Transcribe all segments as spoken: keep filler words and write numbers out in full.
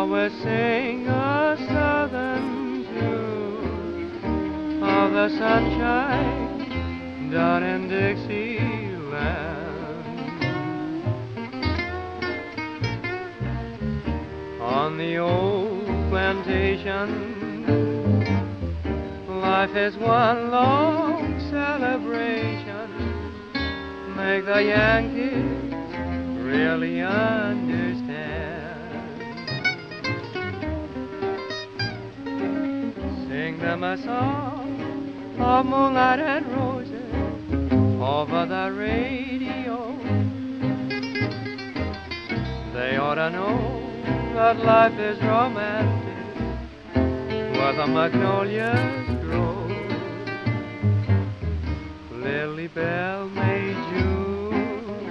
always sing a southern tune of the sunshine down in Dixieland. On the old plantation, life is one long celebration. Make the Yankees really understand. Sing them a song of moonlight and roses over the radio. They ought to know that life is romantic where the magnolias grow. Lily Bell May June,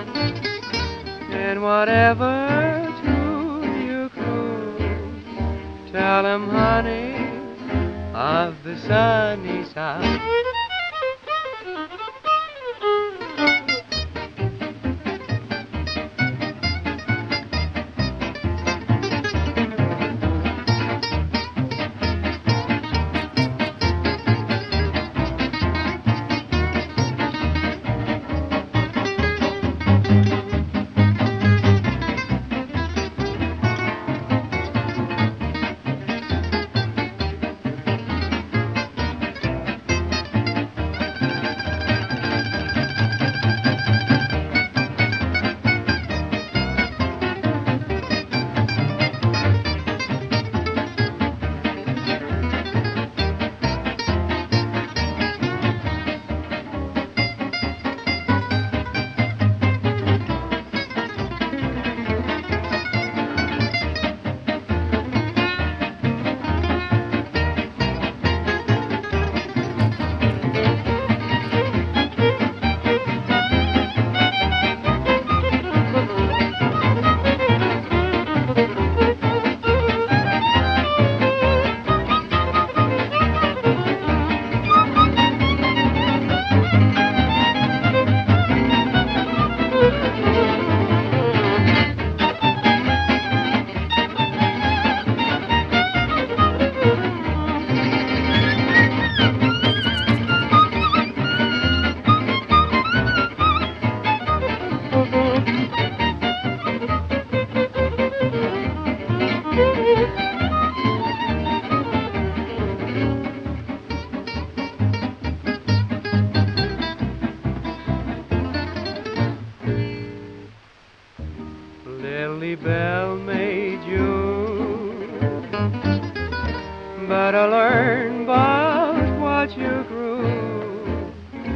in whatever tune you croon, tell 'em, honey, of the sunny side. Lily Bell May June, better learn about what you grew.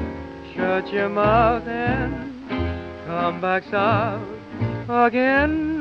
Shut your mouth and come back south again.